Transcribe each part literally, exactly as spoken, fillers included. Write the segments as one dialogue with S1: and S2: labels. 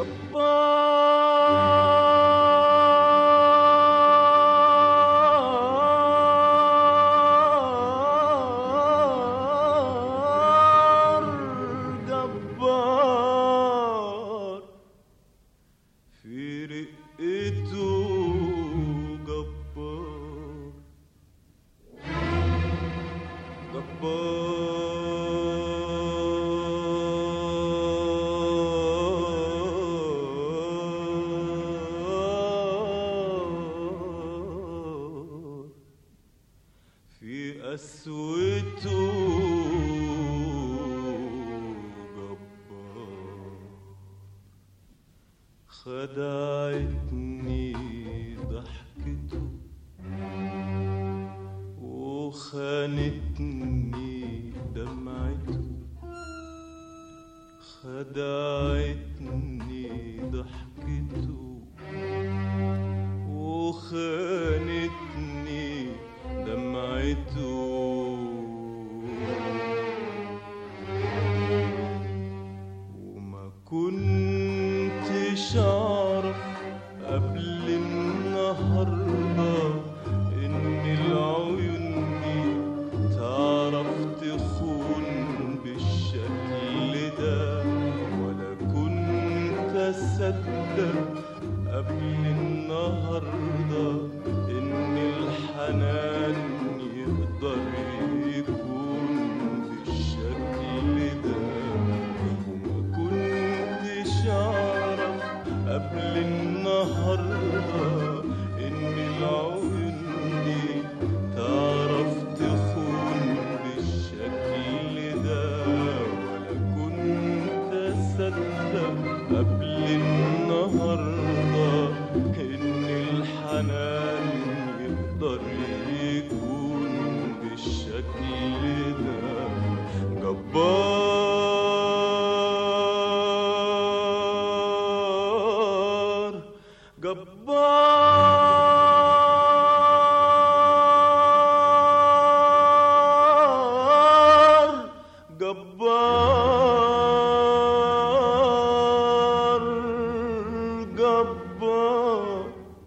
S1: خدعتني ضحكته وخانتني دمعته، خدعتني ضحكته وخانتني دمعته، وما كنتش أعرف قبل النهاردة إن العيون دي تعرف تخون بالشكل ده، ولا كنت أصدق قبل النهاردة إن الحنان يقدر يكون بالشكل ده، وما كنتش أعرف قبل النهاردة إن العيون دي تعرف تخون بالشكل ده، ولا كنت أصدق قبل النهاردة إن الحنان يقدر يكون بالشكل ده. جبار جبار جبار جبار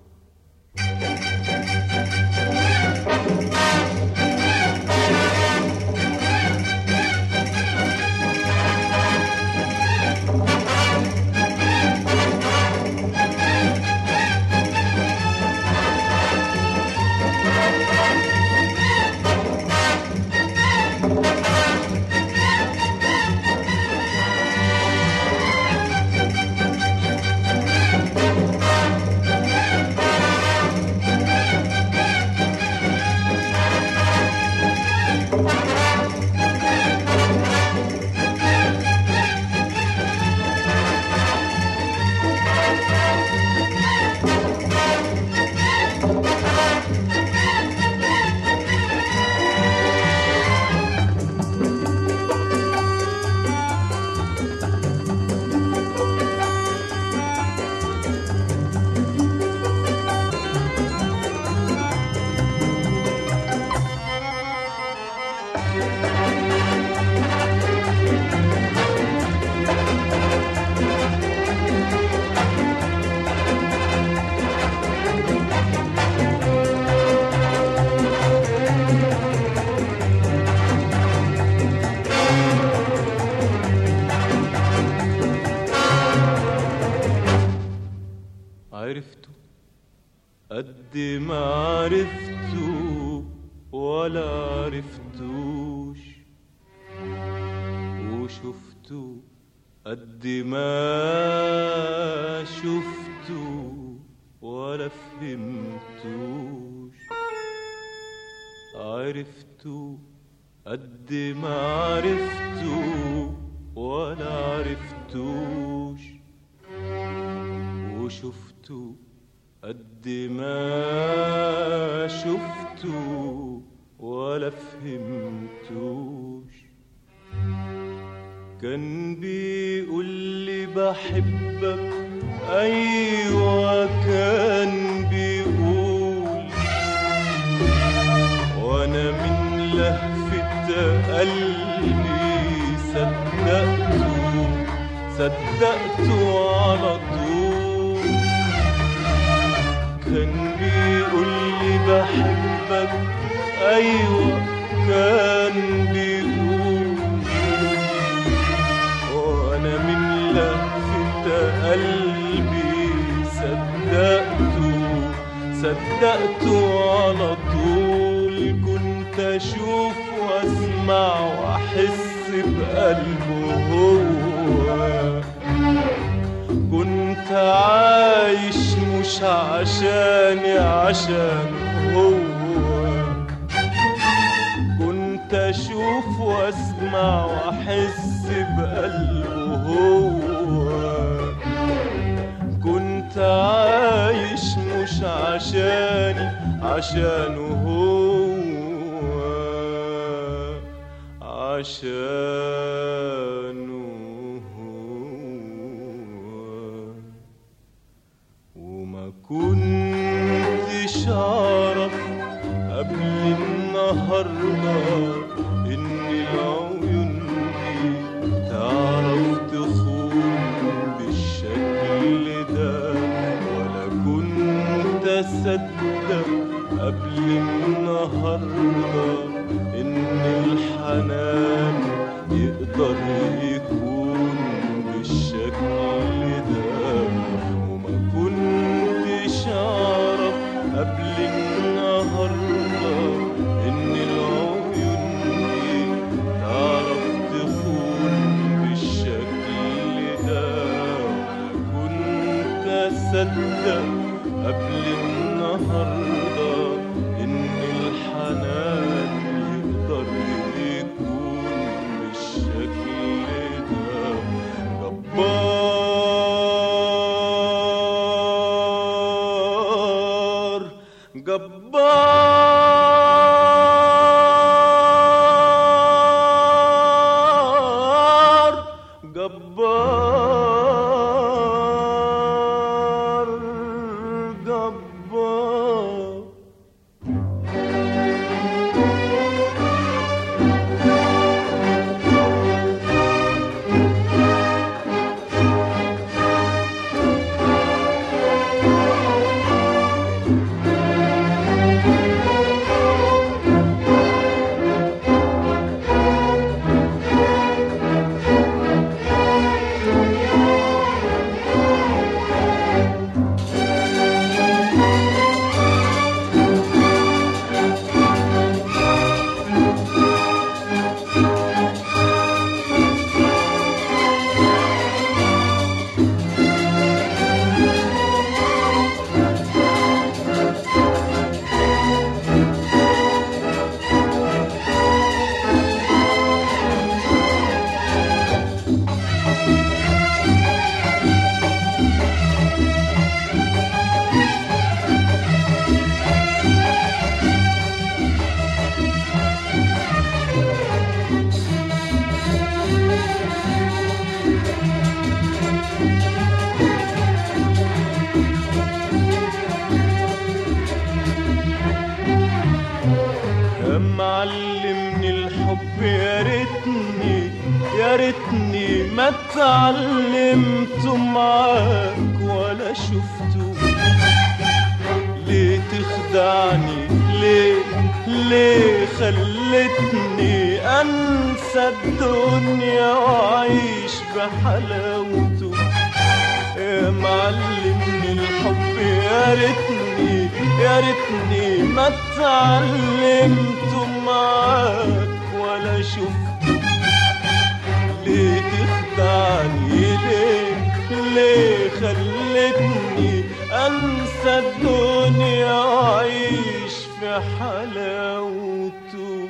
S1: عرفته قد ما عرفته ولا عرفتوش، وشفته قد ما شفته ولا فهمتوش، عرفته قد ما عرفته ولا عرفتوش، وشفته قد ما شفته ولا فهمتوش. كان بيقول لي بحبك، أيوة كان بيقول، وأنا من لهفة قلبي صدقته صدقته صدقته على طول. كان بيقول لي بحبك، أيوة كان بيقول، وأنا من لهفة قلبي صدقته صدقته على طول. كنت أشوف وأسمع وأحس بقلبه هو، كنت عايش مش عشاني عشان هو. كنت أشوف وأسمع وأحس بقلبه هو، كنت عايش مش عشاني عشانه هو، عشانه هو. وما كنتش أعرف قبل النهاردة إن العيون دي تعرف تخون بالشكل ده، ولا كنت أصدق قبل النهاردة إن الحنان يقدر يكون بالشكل ده. وما كنتش أعرف قبل النهاردة إن العيون دي تعرف تخون بالشكل ده، ولا كنت أصدق قبل النهاردة إن الحنان يقدر يكون بالشكل ده. جبار جبار جبار جبار. معلمني الحب، يا ريتني يا ريتني ما اتعلمته معاك ولا شفته. ليه تخدعني؟ ليه ليه خلتني انسى الدنيا واعيش بحلاوته؟ يا معلمني الحب، يا ريتني يا ريتني ما اتعلمته معاك ولا شفته. ليه تخدعني؟ ليه ليه خلتني انسى الدنيا واعيش في حلاوته؟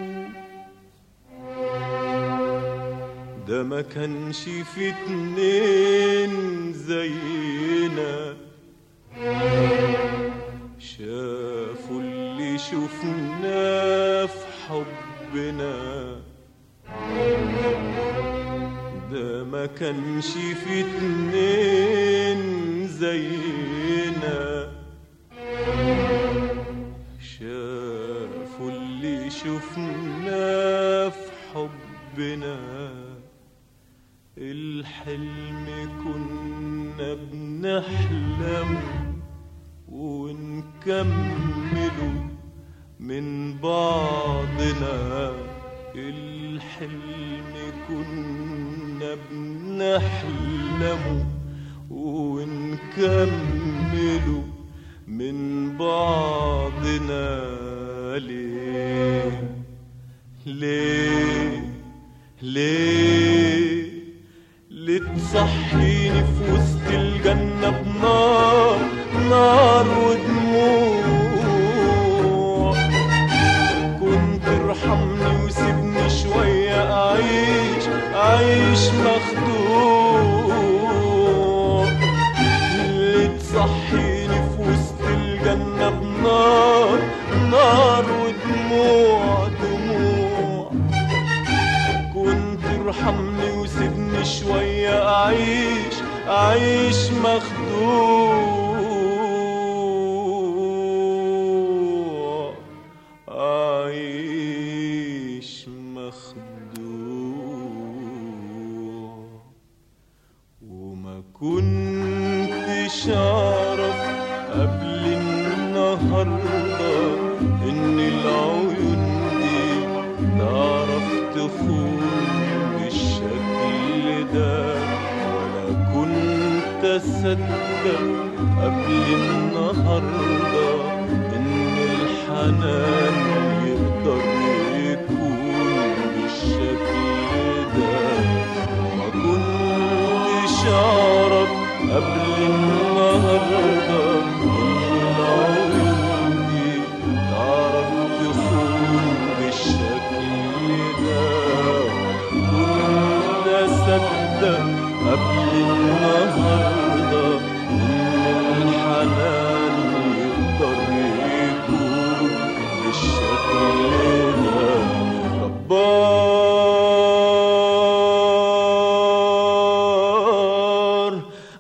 S1: ده ما كانش في اتنين زينا شافوا اللي شفناه في حبنا. ده ما كانش في اتنين زينا شافوا اللي شفناه في حبنا. الحلم بنحلم ونكمله من بعضنا، الحلم كنا بنحلمه ونكمله من بعضنا. ليه ليه ليه لتصحيني في وسط الجنة بنار، نار ودموع؟ كنت ارحمني وسيبني شوية أعيش أعيش مخدوع. لتصحيني في وسط الجنة بنار، نار ودموع دموع؟ كنت ارحمني وسيبني شوية أعيش أعيش مخدوع، أعيش مخدوع. وما كنتش أعرف قبل النهاردة إن العيون دي تعرف تخون بالشكل ده، ولا كنت أصدق قبل النهاردة إن الحنان يقدر يكون بالشكل ده. ما كنتش أعرف قبل النهاردة إن العيون دي تعرف تخون بالشكل ده. كنت أصدق قبل النهاردة إن الحنان يقدر يكون بالشكل ده. جبار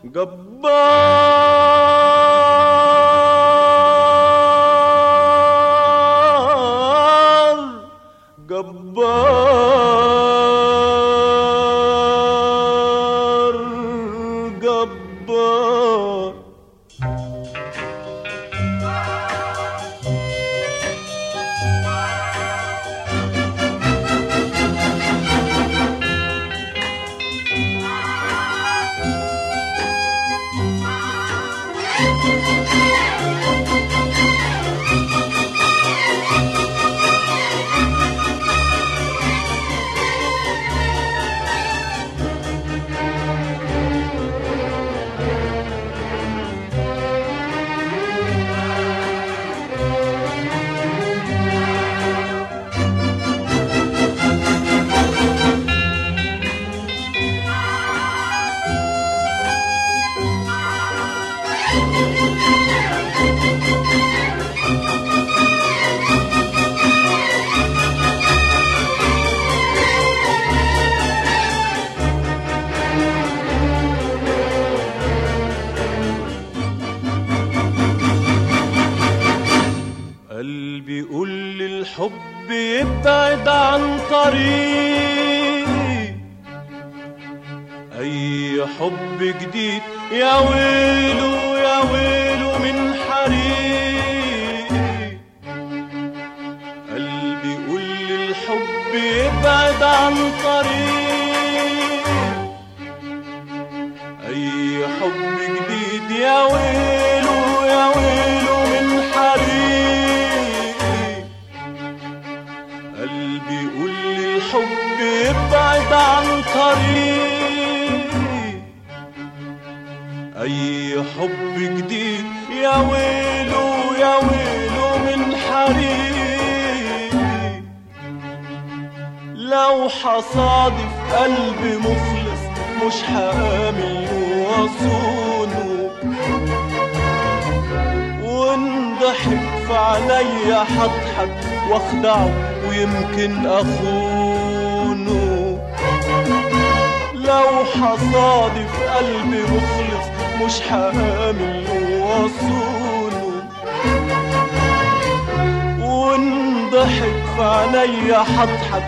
S1: جبار جبار جبار. قلبي يقول لي الحب يبعد عن طريقي، أي حب جديد يا ويله يا ويله من حريقي. قلبي يقول لي الحب يبعد عن طريقي، أي حب جديد يا ويله يا ويله من حريقي. قلبي يقول لي الحب يبعد عن طريقي، أي حب جديد يا ويله يا ويله من حريقي. لو حصادف قلبي مخلص مش هآمن وأصونه، وانضحك في عينيا هضحك واخدعه ويمكن أخونه. لو حصادف قلبي مخلص مش هآمن وأصونه، وانضحك في عينيا هضحك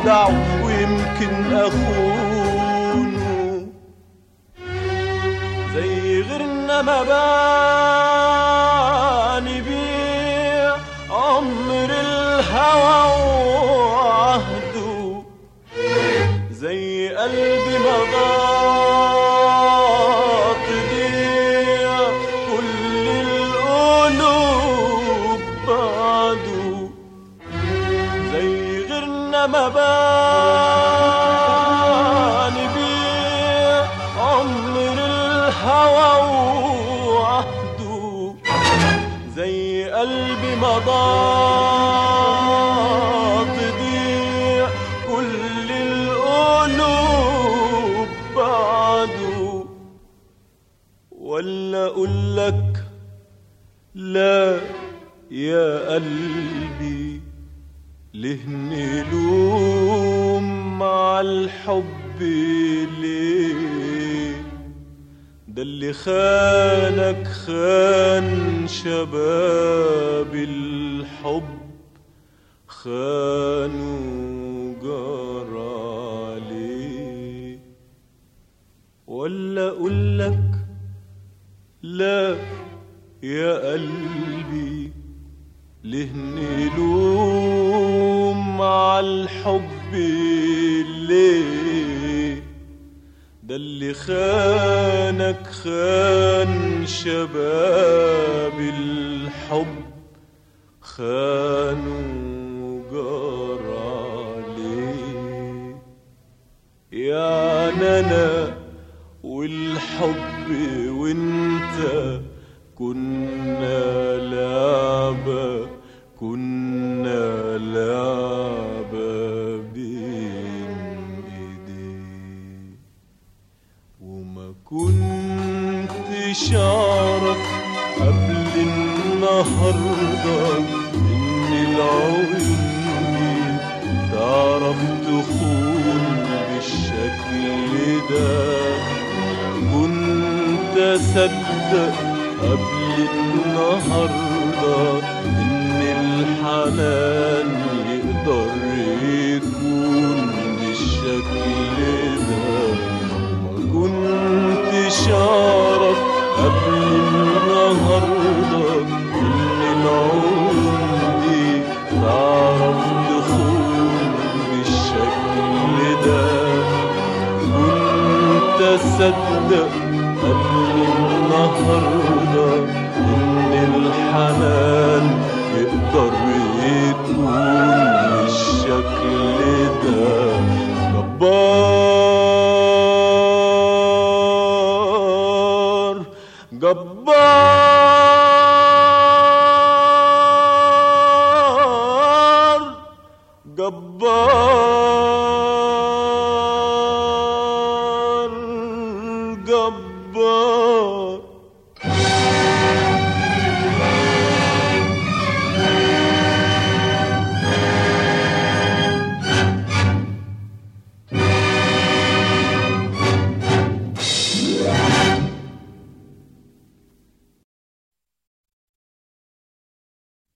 S1: واخدعه ويمكن أخونه. زي غيرنا ما باني بيه عمر الهوى وعهده، زي قلبي ما ضاق بيه كل القلوب بعده، زي غيرنا ما باني بيه عمر الهوى وعهده، زي قلبي ما ضاق بيه كل القلوب بعده. ولا اقولك لا يا قلبي ليه نلوم مع الحب ليه؟ ده اللي خانك خان شباب الحب، خانوا جرى عليه. ولا اقولك لا يا قلبي ليه نلوم مع الحب ليه؟ ده اللي خانك خان شباب الحب، خانوا جرى عليه. يعني انا والحب وانت كنا لعبة، كنا لعبة بين ايديك، وما كنتش اعرف قبل النهاردة ان العيون دي تعرف تخون بالشكل ده. كنت اصدق قبل النهاردة إن الحنان يقدر يكون بالشكل ده. ما كنتش أعرف قبل النهاردة إن العيون دي تعرف تخون بالشكل ده. كنت أصدق قبل النهاردة إن الحنان يقدر يكون بالشكل ده. جبار جبار جبار جبار